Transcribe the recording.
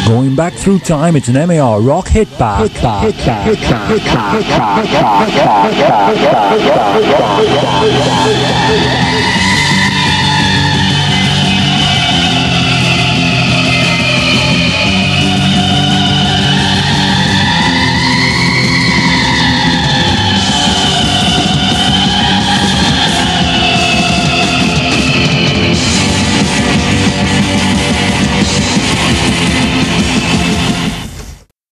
Going back through time, it's an MAR rock hit back.